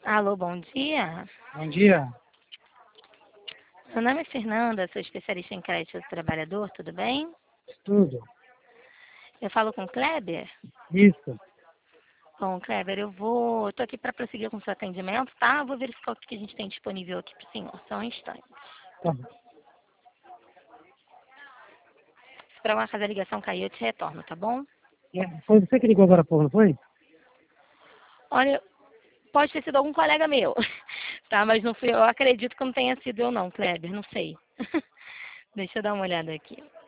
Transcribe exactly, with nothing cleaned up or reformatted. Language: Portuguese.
Alô, bom dia. Bom dia. Meu nome é Fernanda, sou especialista em crédito do trabalhador, tudo bem? Tudo. Eu falo com o Kleber? Isso. Bom, Kleber, eu vou. Estou aqui para prosseguir com o seu atendimento, tá? Eu vou verificar o que a gente tem disponível aqui para o senhor. Só um instante. Tá bom. Se para uma casa a ligação cair, eu te retorno, tá bom? É, foi você que ligou agora há pouco, não foi? Olha, pode ter sido algum colega meu, tá? Mas não fui, eu acredito que não tenha sido eu não, Kleber, não sei. Deixa eu dar uma olhada aqui.